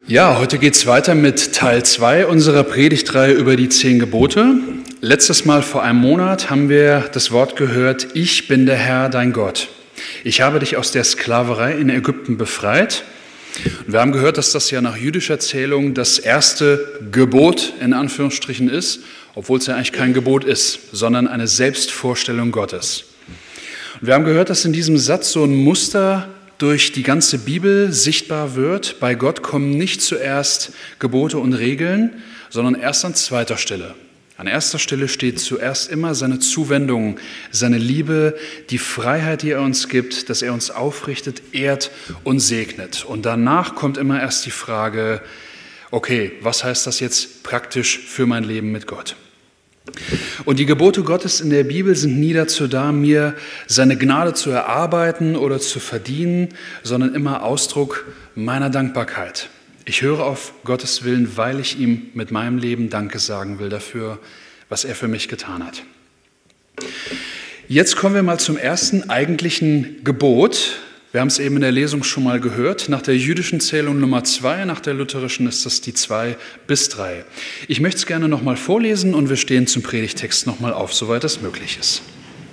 Ja, heute geht es weiter mit Teil 2 unserer Predigtreihe über die 10 Gebote. Letztes Mal vor einem Monat haben wir das Wort gehört, ich bin der Herr, dein Gott. Ich habe dich aus der Sklaverei in Ägypten befreit. Und wir haben gehört, dass das ja nach jüdischer Zählung das erste Gebot in Anführungsstrichen ist, obwohl es ja eigentlich kein Gebot ist, sondern eine Selbstvorstellung Gottes. Und wir haben gehört, dass in diesem Satz so ein Muster durch die ganze Bibel sichtbar wird. Bei Gott kommen nicht zuerst Gebote und Regeln, sondern erst an zweiter Stelle. An erster Stelle steht zuerst immer seine Zuwendung, seine Liebe, die Freiheit, die er uns gibt, dass er uns aufrichtet, ehrt und segnet. Und danach kommt immer erst die Frage, okay, was heißt das jetzt praktisch für mein Leben mit Gott? Und die Gebote Gottes in der Bibel sind nie dazu da, mir seine Gnade zu erarbeiten oder zu verdienen, sondern immer Ausdruck meiner Dankbarkeit. Ich höre auf Gottes Willen, weil ich ihm mit meinem Leben Danke sagen will dafür, was er für mich getan hat. Jetzt kommen wir mal zum ersten eigentlichen Gebot. Wir haben es eben in der Lesung schon mal gehört. Nach der jüdischen Zählung Nummer 2, nach der lutherischen ist das die 2 bis 3. Ich möchte es gerne nochmal vorlesen und wir stehen zum Predigtext nochmal auf, soweit es möglich ist.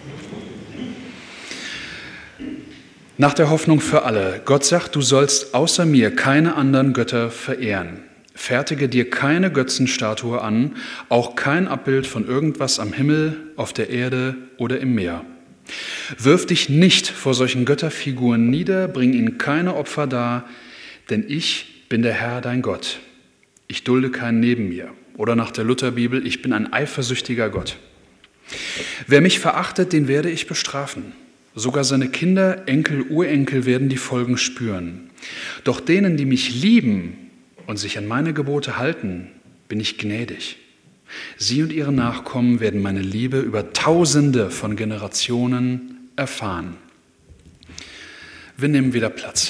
Nach der Hoffnung für alle. Gott sagt, du sollst außer mir keine anderen Götter verehren. Fertige dir keine Götzenstatue an, auch kein Abbild von irgendwas am Himmel, auf der Erde oder im Meer. Wirf dich nicht vor solchen Götterfiguren nieder, bring ihnen keine Opfer dar, denn ich bin der Herr, dein Gott. Ich dulde keinen neben mir. Oder nach der Lutherbibel, ich bin ein eifersüchtiger Gott. Wer mich verachtet, den werde ich bestrafen. Sogar seine Kinder, Enkel, Urenkel werden die Folgen spüren. Doch denen, die mich lieben und sich an meine Gebote halten, bin ich gnädig. Sie und ihre Nachkommen werden meine Liebe über Tausende von Generationen erfahren. Wir nehmen wieder Platz.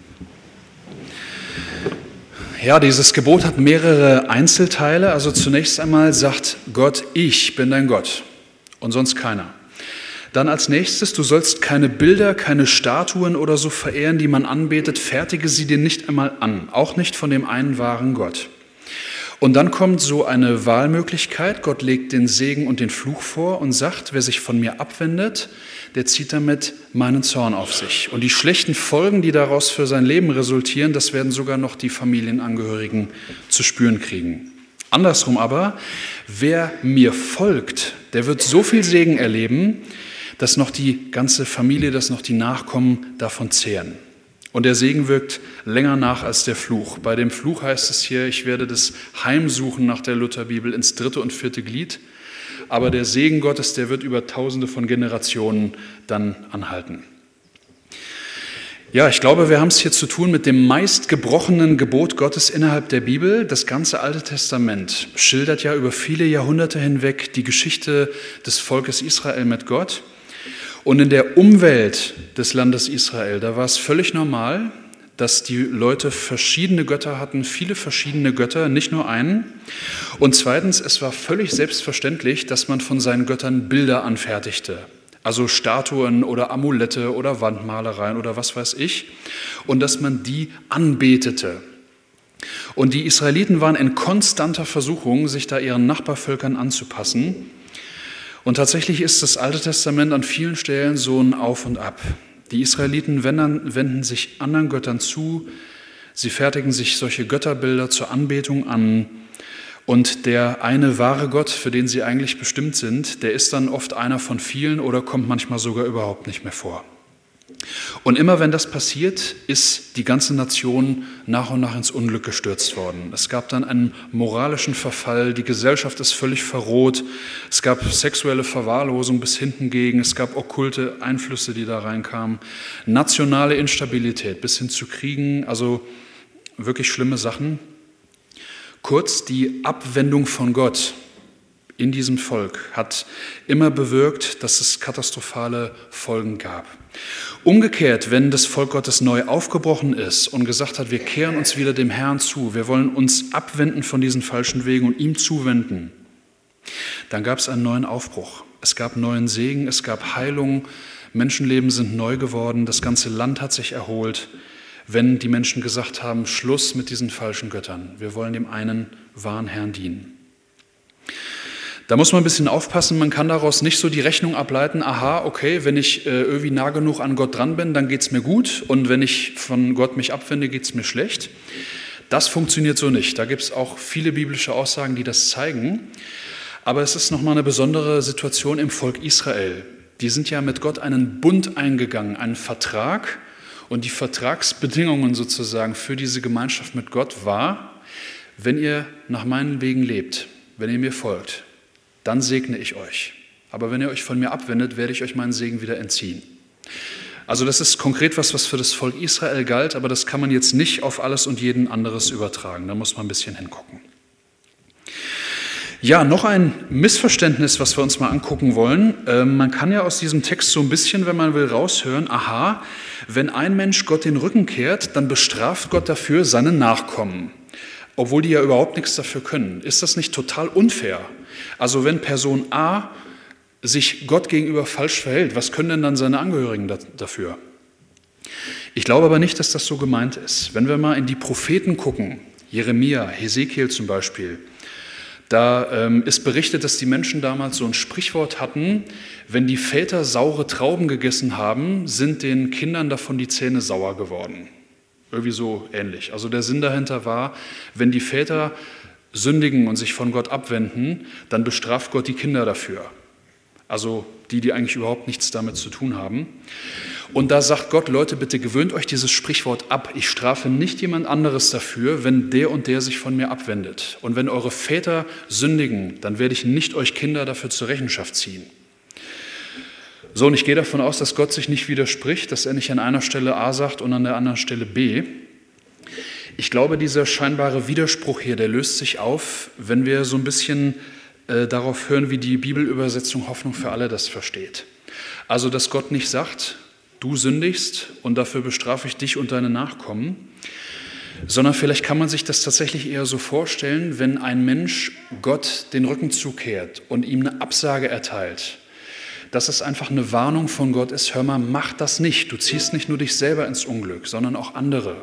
Ja, dieses Gebot hat mehrere Einzelteile. Also zunächst einmal sagt Gott, ich bin dein Gott und sonst keiner. Dann als nächstes, du sollst keine Bilder, keine Statuen oder so verehren, die man anbetet, fertige sie dir nicht einmal an, auch nicht von dem einen wahren Gott. Und dann kommt so eine Wahlmöglichkeit, Gott legt den Segen und den Fluch vor und sagt, wer sich von mir abwendet, der zieht damit meinen Zorn auf sich. Und die schlechten Folgen, die daraus für sein Leben resultieren, das werden sogar noch die Familienangehörigen zu spüren kriegen. Andersrum aber, wer mir folgt, der wird so viel Segen erleben, dass noch die ganze Familie, dass noch die Nachkommen davon zehren. Und der Segen wirkt länger nach als der Fluch. Bei dem Fluch heißt es hier, ich werde das heimsuchen nach der Lutherbibel ins 3. und 4. Glied. Aber der Segen Gottes, der wird über Tausende von Generationen dann anhalten. Ja, ich glaube, wir haben es hier zu tun mit dem meistgebrochenen Gebot Gottes innerhalb der Bibel. Das ganze Alte Testament schildert ja über viele Jahrhunderte hinweg die Geschichte des Volkes Israel mit Gott. Und in der Umwelt des Landes Israel, da war es völlig normal, dass die Leute verschiedene Götter hatten, viele verschiedene Götter, nicht nur einen. Und zweitens, es war völlig selbstverständlich, dass man von seinen Göttern Bilder anfertigte. Also Statuen oder Amulette oder Wandmalereien oder was weiß ich. Und dass man die anbetete. Und die Israeliten waren in konstanter Versuchung, sich da ihren Nachbarvölkern anzupassen. Und tatsächlich ist das Alte Testament an vielen Stellen so ein Auf und Ab. Die Israeliten wenden sich anderen Göttern zu, sie fertigen sich solche Götterbilder zur Anbetung an und der eine wahre Gott, für den sie eigentlich bestimmt sind, der ist dann oft einer von vielen oder kommt manchmal sogar überhaupt nicht mehr vor. Und immer wenn das passiert, ist die ganze Nation nach und nach ins Unglück gestürzt worden. Es gab dann einen moralischen Verfall, die Gesellschaft ist völlig verroht, es gab sexuelle Verwahrlosung bis hinten gegen, es gab okkulte Einflüsse, die da reinkamen, nationale Instabilität bis hin zu Kriegen, also wirklich schlimme Sachen. Kurz, die Abwendung von Gott in diesem Volk hat immer bewirkt, dass es katastrophale Folgen gab. Umgekehrt, wenn das Volk Gottes neu aufgebrochen ist und gesagt hat, wir kehren uns wieder dem Herrn zu, wir wollen uns abwenden von diesen falschen Wegen und ihm zuwenden, dann gab es einen neuen Aufbruch. Es gab neuen Segen, es gab Heilung, Menschenleben sind neu geworden, das ganze Land hat sich erholt, wenn die Menschen gesagt haben, Schluss mit diesen falschen Göttern. Wir wollen dem einen wahren Herrn dienen. Da muss man ein bisschen aufpassen, man kann daraus nicht so die Rechnung ableiten, aha, okay, wenn ich irgendwie nah genug an Gott dran bin, dann geht es mir gut und wenn ich von Gott mich abwende, geht es mir schlecht. Das funktioniert so nicht. Da gibt es auch viele biblische Aussagen, die das zeigen. Aber es ist nochmal eine besondere Situation im Volk Israel. Die sind ja mit Gott einen Bund eingegangen, einen Vertrag. Und die Vertragsbedingungen sozusagen für diese Gemeinschaft mit Gott war, wenn ihr nach meinen Wegen lebt, wenn ihr mir folgt, dann segne ich euch. Aber wenn ihr euch von mir abwendet, werde ich euch meinen Segen wieder entziehen. Also das ist konkret was für das Volk Israel galt, aber das kann man jetzt nicht auf alles und jeden anderes übertragen. Da muss man ein bisschen hingucken. Ja, noch ein Missverständnis, was wir uns mal angucken wollen. Man kann ja aus diesem Text so ein bisschen, wenn man will, raushören, aha, wenn ein Mensch Gott den Rücken kehrt, dann bestraft Gott dafür seine Nachkommen, obwohl die ja überhaupt nichts dafür können. Ist das nicht total unfair? Also wenn Person A sich Gott gegenüber falsch verhält, was können denn dann seine Angehörigen dafür? Ich glaube aber nicht, dass das so gemeint ist. Wenn wir mal in die Propheten gucken, Jeremia, Hesekiel zum Beispiel, da ist berichtet, dass die Menschen damals so ein Sprichwort hatten, wenn die Väter saure Trauben gegessen haben, sind den Kindern davon die Zähne sauer geworden. Irgendwie so ähnlich. Also der Sinn dahinter war, wenn die Väter sündigen und sich von Gott abwenden, dann bestraft Gott die Kinder dafür. Also die eigentlich überhaupt nichts damit zu tun haben. Und da sagt Gott, Leute, bitte gewöhnt euch dieses Sprichwort ab. Ich strafe nicht jemand anderes dafür, wenn der und der sich von mir abwendet. Und wenn eure Väter sündigen, dann werde ich nicht euch Kinder dafür zur Rechenschaft ziehen. So, und ich gehe davon aus, dass Gott sich nicht widerspricht, dass er nicht an einer Stelle A sagt und an der anderen Stelle B. Ich glaube, dieser scheinbare Widerspruch hier, der löst sich auf, wenn wir so ein bisschen darauf hören, wie die Bibelübersetzung Hoffnung für alle das versteht. Also, dass Gott nicht sagt, du sündigst und dafür bestrafe ich dich und deine Nachkommen, sondern vielleicht kann man sich das tatsächlich eher so vorstellen, wenn ein Mensch Gott den Rücken zukehrt und ihm eine Absage erteilt, dass es einfach eine Warnung von Gott ist, hör mal, mach das nicht, du ziehst nicht nur dich selber ins Unglück, sondern auch andere.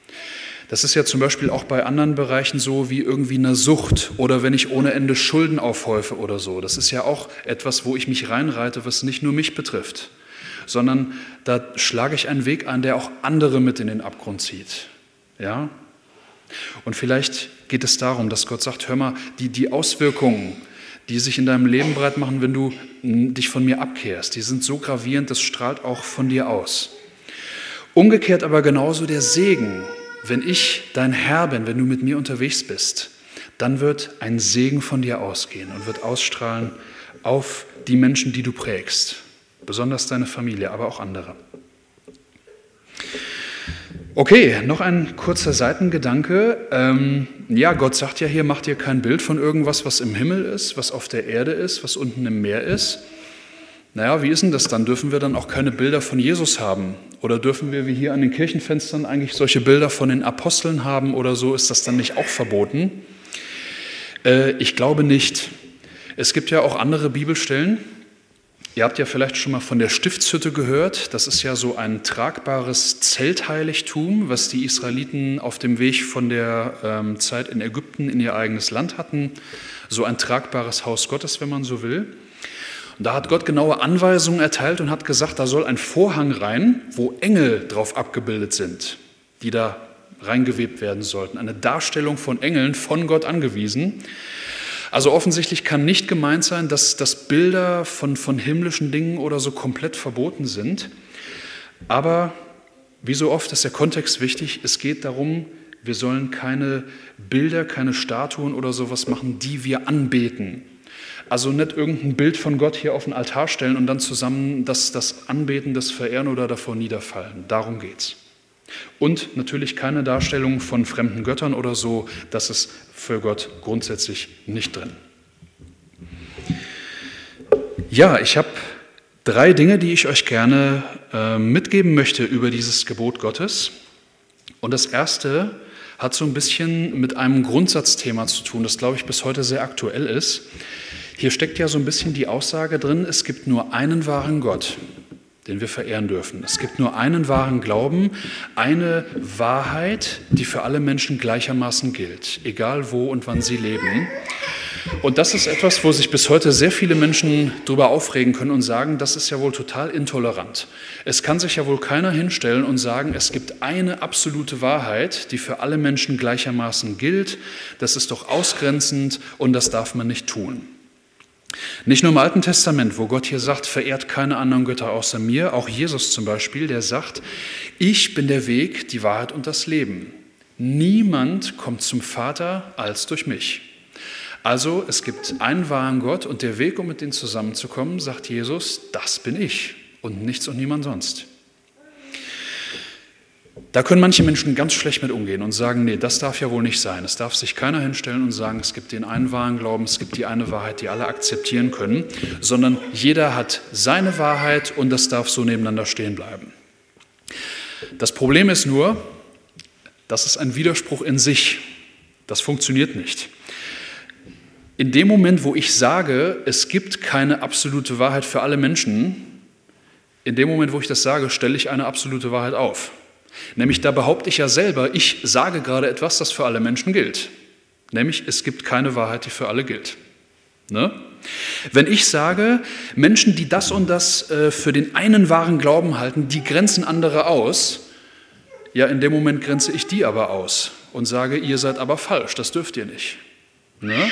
Das ist ja zum Beispiel auch bei anderen Bereichen so wie irgendwie eine Sucht oder wenn ich ohne Ende Schulden aufhäufe oder so. Das ist ja auch etwas, wo ich mich reinreite, was nicht nur mich betrifft, sondern da schlage ich einen Weg ein, der auch andere mit in den Abgrund zieht. Ja? Und vielleicht geht es darum, dass Gott sagt, hör mal, die Auswirkungen, die sich in deinem Leben breit machen, wenn du dich von mir abkehrst, die sind so gravierend, das strahlt auch von dir aus. Umgekehrt aber genauso der Segen. Wenn ich dein Herr bin, wenn du mit mir unterwegs bist, dann wird ein Segen von dir ausgehen und wird ausstrahlen auf die Menschen, die du prägst. Besonders deine Familie, aber auch andere. Okay, noch ein kurzer Seitengedanke. Ja, Gott sagt ja hier, macht dir kein Bild von irgendwas, was im Himmel ist, was auf der Erde ist, was unten im Meer ist. Naja, wie ist denn das dann? Dürfen wir dann auch keine Bilder von Jesus haben? Oder dürfen wir wie hier an den Kirchenfenstern eigentlich solche Bilder von den Aposteln haben oder so? Ist das dann nicht auch verboten? Ich glaube nicht. Es gibt ja auch andere Bibelstellen. Ihr habt ja vielleicht schon mal von der Stiftshütte gehört. Das ist ja so ein tragbares Zeltheiligtum, was die Israeliten auf dem Weg von der Zeit in Ägypten in ihr eigenes Land hatten. So ein tragbares Haus Gottes, wenn man so will. Und da hat Gott genaue Anweisungen erteilt und hat gesagt, da soll ein Vorhang rein, wo Engel drauf abgebildet sind, die da reingewebt werden sollten. Eine Darstellung von Engeln von Gott angewiesen. Also offensichtlich kann nicht gemeint sein, dass Bilder von himmlischen Dingen oder so komplett verboten sind. Aber wie so oft ist der Kontext wichtig. Es geht darum, wir sollen keine Bilder, keine Statuen oder sowas machen, die wir anbeten. Also nicht irgendein Bild von Gott hier auf den Altar stellen und dann zusammen das Anbeten, das Verehren oder davor niederfallen. Darum geht's. Und natürlich keine Darstellung von fremden Göttern oder so, das ist für Gott grundsätzlich nicht drin. Ja, ich habe 3 Dinge, die ich euch gerne mitgeben möchte über dieses Gebot Gottes. Und das erste hat so ein bisschen mit einem Grundsatzthema zu tun, das, glaube ich, bis heute sehr aktuell ist. Hier steckt ja so ein bisschen die Aussage drin, es gibt nur einen wahren Gott, den wir verehren dürfen. Es gibt nur einen wahren Glauben, eine Wahrheit, die für alle Menschen gleichermaßen gilt, egal wo und wann sie leben. Und das ist etwas, wo sich bis heute sehr viele Menschen darüber aufregen können und sagen, das ist ja wohl total intolerant. Es kann sich ja wohl keiner hinstellen und sagen, es gibt eine absolute Wahrheit, die für alle Menschen gleichermaßen gilt. Das ist doch ausgrenzend und das darf man nicht tun. Nicht nur im Alten Testament, wo Gott hier sagt, verehrt keine anderen Götter außer mir, auch Jesus zum Beispiel, der sagt, ich bin der Weg, die Wahrheit und das Leben. Niemand kommt zum Vater als durch mich. Also es gibt einen wahren Gott und der Weg, um mit denen zusammenzukommen, sagt Jesus, das bin ich und nichts und niemand sonst. Da können manche Menschen ganz schlecht mit umgehen und sagen, nee, das darf ja wohl nicht sein. Es darf sich keiner hinstellen und sagen, es gibt den einen wahren Glauben, es gibt die eine Wahrheit, die alle akzeptieren können, sondern jeder hat seine Wahrheit und das darf so nebeneinander stehen bleiben. Das Problem ist nur, das ist ein Widerspruch in sich. Das funktioniert nicht. In dem Moment, wo ich sage, es gibt keine absolute Wahrheit für alle Menschen, in dem Moment, wo ich das sage, stelle ich eine absolute Wahrheit auf. Nämlich da behaupte ich ja selber, ich sage gerade etwas, das für alle Menschen gilt. Nämlich, es gibt keine Wahrheit, die für alle gilt. Ne? Wenn ich sage, Menschen, die das und das für den einen wahren Glauben halten, die grenzen andere aus, ja, in dem Moment grenze ich die aber aus und sage, ihr seid aber falsch, das dürft ihr nicht. Ne?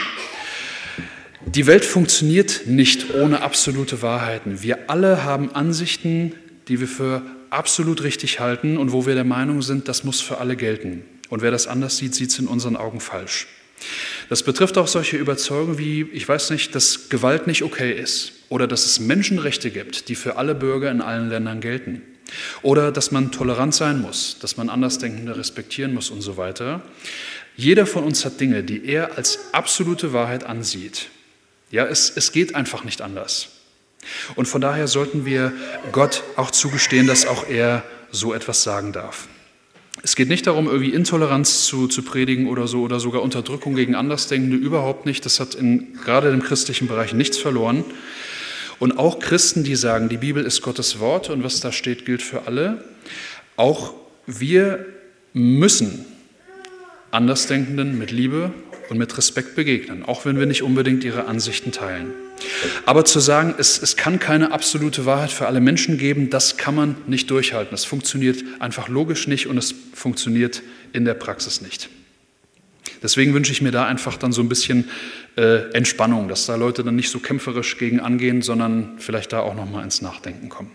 Die Welt funktioniert nicht ohne absolute Wahrheiten. Wir alle haben Ansichten, die wir für absolut richtig halten und wo wir der Meinung sind, das muss für alle gelten. Und wer das anders sieht, sieht es in unseren Augen falsch. Das betrifft auch solche Überzeugungen wie, ich weiß nicht, dass Gewalt nicht okay ist oder dass es Menschenrechte gibt, die für alle Bürger in allen Ländern gelten. Oder dass man tolerant sein muss, dass man Andersdenkende respektieren muss und so weiter. Jeder von uns hat Dinge, die er als absolute Wahrheit ansieht. Ja, es geht einfach nicht anders. Und von daher sollten wir Gott auch zugestehen, dass auch er so etwas sagen darf. Es geht nicht darum, irgendwie Intoleranz zu predigen oder so oder sogar Unterdrückung gegen Andersdenkende, überhaupt nicht. Das hat gerade im christlichen Bereich nichts verloren. Und auch Christen, die sagen, die Bibel ist Gottes Wort und was da steht, gilt für alle. Auch wir müssen Andersdenkenden mit Liebe und mit Respekt begegnen, auch wenn wir nicht unbedingt ihre Ansichten teilen. Aber zu sagen, es kann keine absolute Wahrheit für alle Menschen geben, das kann man nicht durchhalten. Das funktioniert einfach logisch nicht und es funktioniert in der Praxis nicht. Deswegen wünsche ich mir da einfach dann so ein bisschen Entspannung, dass da Leute dann nicht so kämpferisch gegen angehen, sondern vielleicht da auch nochmal ins Nachdenken kommen.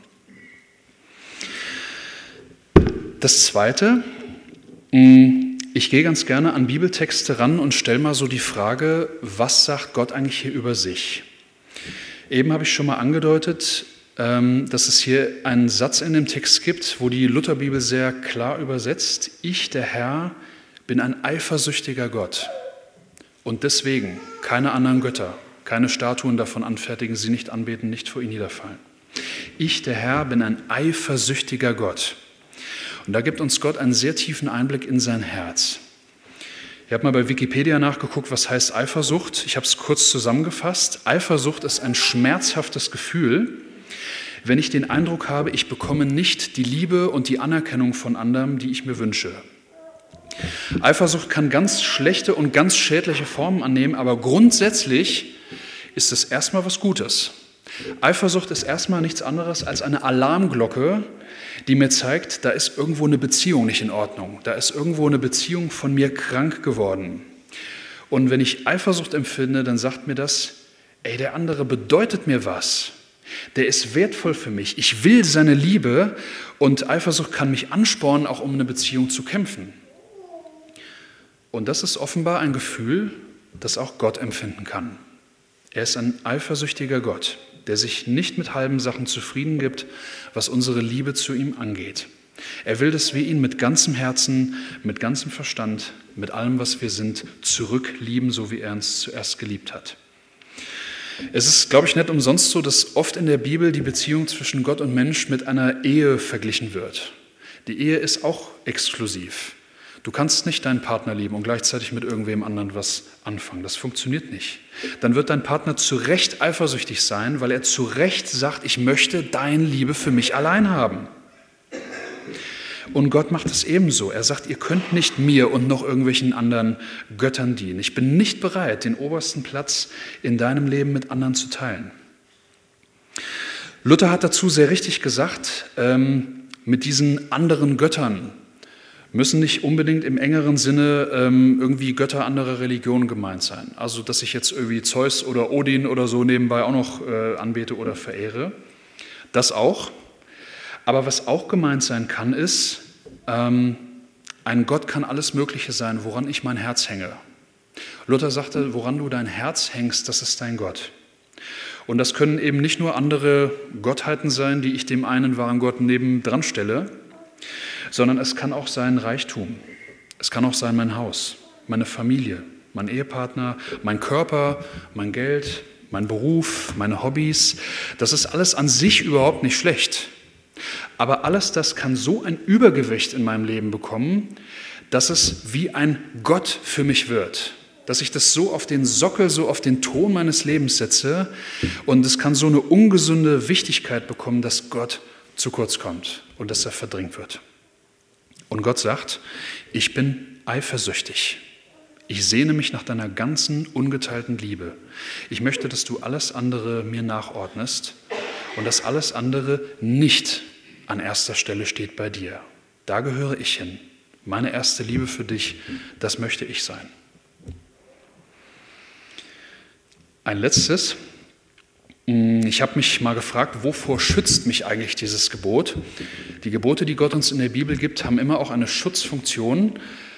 Das Zweite, ich gehe ganz gerne an Bibeltexte ran und stelle mal so die Frage, was sagt Gott eigentlich hier über sich? Eben habe ich schon mal angedeutet, dass es hier einen Satz in dem Text gibt, wo die Lutherbibel sehr klar übersetzt, ich, der Herr, bin ein eifersüchtiger Gott und deswegen keine anderen Götter, keine Statuen davon anfertigen, sie nicht anbeten, nicht vor ihn niederfallen. Ich, der Herr, bin ein eifersüchtiger Gott. Und da gibt uns Gott einen sehr tiefen Einblick in sein Herz. Ich habe mal bei Wikipedia nachgeguckt, was heißt Eifersucht. Ich habe es kurz zusammengefasst. Eifersucht ist ein schmerzhaftes Gefühl, wenn ich den Eindruck habe, ich bekomme nicht die Liebe und die Anerkennung von anderen, die ich mir wünsche. Eifersucht kann ganz schlechte und ganz schädliche Formen annehmen, aber grundsätzlich ist es erstmal was Gutes. Eifersucht ist erstmal nichts anderes als eine Alarmglocke, die mir zeigt, da ist irgendwo eine Beziehung nicht in Ordnung. Da ist irgendwo eine Beziehung von mir krank geworden. Und wenn ich Eifersucht empfinde, dann sagt mir das, der andere bedeutet mir was. Der ist wertvoll für mich. Ich will seine Liebe und Eifersucht kann mich anspornen, auch um eine Beziehung zu kämpfen. Und das ist offenbar ein Gefühl, das auch Gott empfinden kann. Er ist ein eifersüchtiger Gott, der sich nicht mit halben Sachen zufrieden gibt, was unsere Liebe zu ihm angeht. Er will, dass wir ihn mit ganzem Herzen, mit ganzem Verstand, mit allem, was wir sind, zurücklieben, so wie er uns zuerst geliebt hat. Es ist, glaube ich, nicht umsonst so, dass oft in der Bibel die Beziehung zwischen Gott und Mensch mit einer Ehe verglichen wird. Die Ehe ist auch exklusiv. Du kannst nicht deinen Partner lieben und gleichzeitig mit irgendwem anderen was anfangen. Das funktioniert nicht. Dann wird dein Partner zu Recht eifersüchtig sein, weil er zu Recht sagt, ich möchte deine Liebe für mich allein haben. Und Gott macht es ebenso. Er sagt, ihr könnt nicht mir und noch irgendwelchen anderen Göttern dienen. Ich bin nicht bereit, den obersten Platz in deinem Leben mit anderen zu teilen. Luther hat dazu sehr richtig gesagt, mit diesen anderen Göttern müssen nicht unbedingt im engeren Sinne irgendwie Götter anderer Religionen gemeint sein. Also, dass ich jetzt irgendwie Zeus oder Odin oder so nebenbei auch noch anbete oder verehre. Das auch. Aber was auch gemeint sein kann, ist, ein Gott kann alles Mögliche sein, woran ich mein Herz hänge. Luther sagte, woran du dein Herz hängst, das ist dein Gott. Und das können eben nicht nur andere Gottheiten sein, die ich dem einen wahren Gott nebendran stelle, sondern es kann auch sein Reichtum. Es kann auch sein mein Haus, meine Familie, mein Ehepartner, mein Körper, mein Geld, mein Beruf, meine Hobbys. Das ist alles an sich überhaupt nicht schlecht. Aber alles das kann so ein Übergewicht in meinem Leben bekommen, dass es wie ein Gott für mich wird. Dass ich das so auf den Sockel, so auf den Thron meines Lebens setze und es kann so eine ungesunde Wichtigkeit bekommen, dass Gott zu kurz kommt und dass er verdrängt wird. Und Gott sagt, ich bin eifersüchtig. Ich sehne mich nach deiner ganzen ungeteilten Liebe. Ich möchte, dass du alles andere mir nachordnest und dass alles andere nicht an erster Stelle steht bei dir. Da gehöre ich hin. Meine erste Liebe für dich, das möchte ich sein. Ein letztes. Ich habe mich mal gefragt, wovor schützt mich eigentlich dieses Gebot? Die Gebote, die Gott uns in der Bibel gibt, haben immer auch eine Schutzfunktion.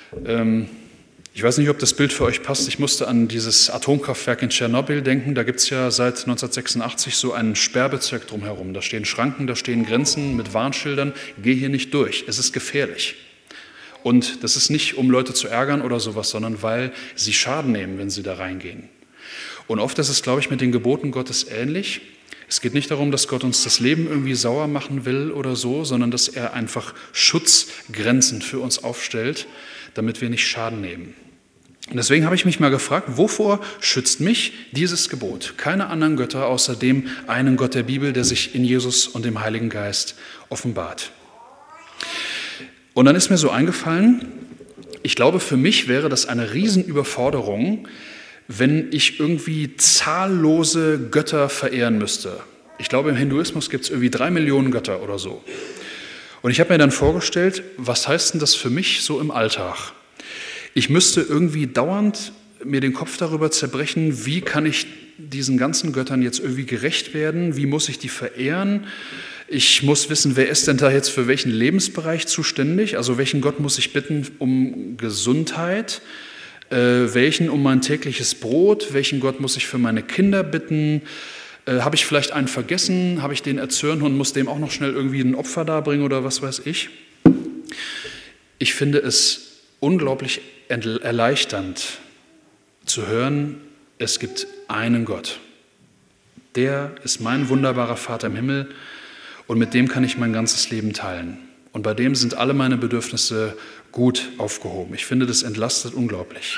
Ich weiß nicht, ob das Bild für euch passt. Ich musste an dieses Atomkraftwerk in Tschernobyl denken. Da gibt es ja seit 1986 so einen Sperrbezirk drumherum. Da stehen Schranken, da stehen Grenzen mit Warnschildern. Geh hier nicht durch, es ist gefährlich. Und das ist nicht, um Leute zu ärgern oder sowas, sondern weil sie Schaden nehmen, wenn sie da reingehen. Und oft ist es, glaube ich, mit den Geboten Gottes ähnlich. Es geht nicht darum, dass Gott uns das Leben irgendwie sauer machen will oder so, sondern dass er einfach Schutzgrenzen für uns aufstellt, damit wir nicht Schaden nehmen. Und deswegen habe ich mich mal gefragt, wovor schützt mich dieses Gebot? Keine anderen Götter außer dem einen Gott der Bibel, der sich in Jesus und dem Heiligen Geist offenbart. Und dann ist mir so eingefallen, ich glaube, für mich wäre das eine Riesenüberforderung, wenn ich irgendwie zahllose Götter verehren müsste. Ich glaube, im Hinduismus gibt es irgendwie 3 Millionen Götter oder so. Und ich habe mir dann vorgestellt, was heißt denn das für mich so im Alltag? Ich müsste irgendwie dauernd mir den Kopf darüber zerbrechen, wie kann ich diesen ganzen Göttern jetzt irgendwie gerecht werden? Wie muss ich die verehren? Ich muss wissen, wer ist denn da jetzt für welchen Lebensbereich zuständig? Also welchen Gott muss ich bitten um Gesundheit? Welchen um mein tägliches Brot? Welchen Gott muss ich für meine Kinder bitten? Habe ich vielleicht einen vergessen? Habe ich den erzürnt und muss dem auch noch schnell irgendwie ein Opfer darbringen oder was weiß ich? Ich finde es unglaublich erleichternd zu hören, es gibt einen Gott. Der ist mein wunderbarer Vater im Himmel und mit dem kann ich mein ganzes Leben teilen. Und bei dem sind alle meine Bedürfnisse gut aufgehoben. Ich finde, das entlastet unglaublich.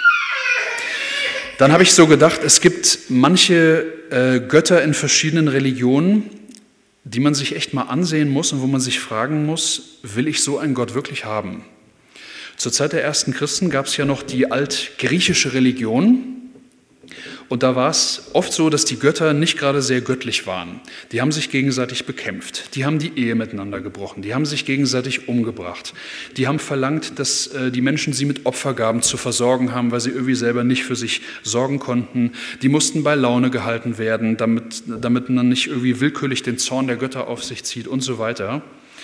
Dann habe ich so gedacht, es gibt manche Götter in verschiedenen Religionen, die man sich echt mal ansehen muss und wo man sich fragen muss, will ich so einen Gott wirklich haben? Zur Zeit der ersten Christen gab es ja noch die altgriechische Religion. Und da war es oft so, dass die Götter nicht gerade sehr göttlich waren. Die haben sich gegenseitig bekämpft, die haben die Ehe miteinander gebrochen, die haben sich gegenseitig umgebracht. Die haben verlangt, dass die Menschen sie mit Opfergaben zu versorgen haben, weil sie irgendwie selber nicht für sich sorgen konnten. Die mussten bei Laune gehalten werden, damit man nicht irgendwie willkürlich den Zorn der Götter auf sich zieht und so weiter.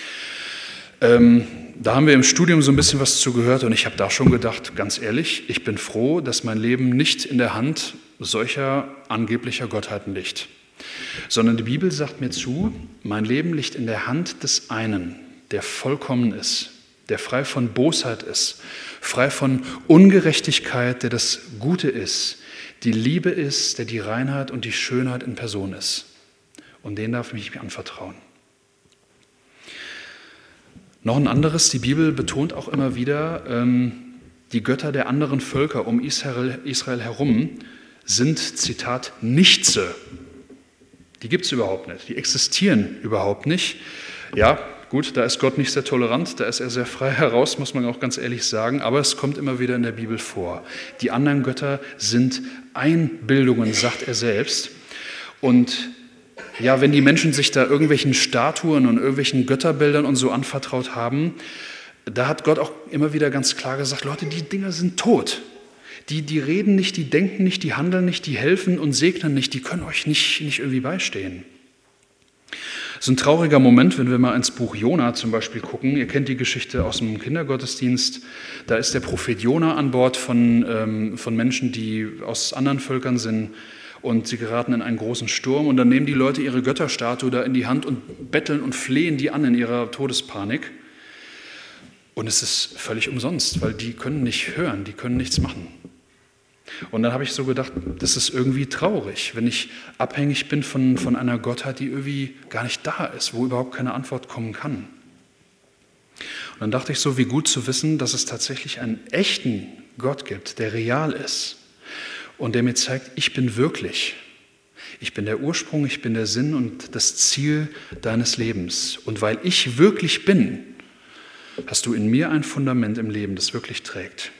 Da haben wir im Studium so ein bisschen was zu gehört und ich habe da schon gedacht, ganz ehrlich, ich bin froh, dass mein Leben nicht in der Hand solcher angeblicher Gottheiten liegt, sondern die Bibel sagt mir zu, mein Leben liegt in der Hand des einen, der vollkommen ist, der frei von Bosheit ist, frei von Ungerechtigkeit, der das Gute ist, die Liebe ist, der die Reinheit und die Schönheit in Person ist. Und den darf ich mich anvertrauen. Noch ein anderes, die Bibel betont auch immer wieder, Die Götter der anderen Völker um Israel herum sind, Zitat, Nichtse. Die gibt es überhaupt nicht, die existieren überhaupt nicht. Ja, gut, da ist Gott nicht sehr tolerant, da ist er sehr frei heraus, muss man auch ganz ehrlich sagen, aber es kommt immer wieder in der Bibel vor. Die anderen Götter sind Einbildungen, sagt er selbst. Und ja, wenn die Menschen sich da irgendwelchen Statuen und irgendwelchen Götterbildern und so anvertraut haben, da hat Gott auch immer wieder ganz klar gesagt, Leute, die Dinger sind tot. Die reden nicht, die denken nicht, die handeln nicht, die helfen und segnen nicht, die können euch nicht irgendwie beistehen. Es ist ein trauriger Moment, wenn wir mal ins Buch Jona zum Beispiel gucken. Ihr kennt die Geschichte aus dem Kindergottesdienst. Da ist der Prophet Jona an Bord von Menschen, die aus anderen Völkern sind. Und sie geraten in einen großen Sturm. Und dann nehmen die Leute ihre Götterstatue da in die Hand und betteln und flehen die an in ihrer Todespanik. Und es ist völlig umsonst, weil die können nicht hören, die können nichts machen. Und dann habe ich so gedacht, das ist irgendwie traurig, wenn ich abhängig bin von einer Gottheit, die irgendwie gar nicht da ist, wo überhaupt keine Antwort kommen kann. Und dann dachte ich so, wie gut zu wissen, dass es tatsächlich einen echten Gott gibt, der real ist und der mir zeigt, ich bin wirklich. Ich bin der Ursprung, ich bin der Sinn und das Ziel deines Lebens. Und weil ich wirklich bin, hast du in mir ein Fundament im Leben, das wirklich trägt.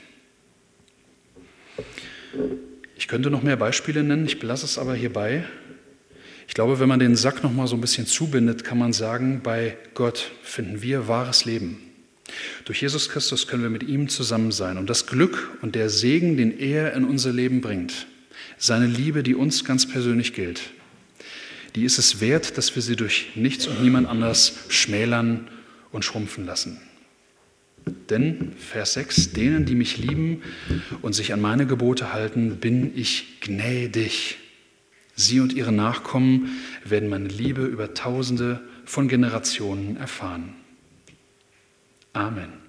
Ich könnte noch mehr Beispiele nennen, ich belasse es aber hierbei. Ich glaube, wenn man den Sack noch mal so ein bisschen zubindet, kann man sagen, bei Gott finden wir wahres Leben. Durch Jesus Christus können wir mit ihm zusammen sein. Und das Glück und der Segen, den er in unser Leben bringt, seine Liebe, die uns ganz persönlich gilt, die ist es wert, dass wir sie durch nichts und niemand anders schmälern und schrumpfen lassen. Denn, Vers 6, denen, die mich lieben und sich an meine Gebote halten, bin ich gnädig. Sie und ihre Nachkommen werden meine Liebe über Tausende von Generationen erfahren. Amen.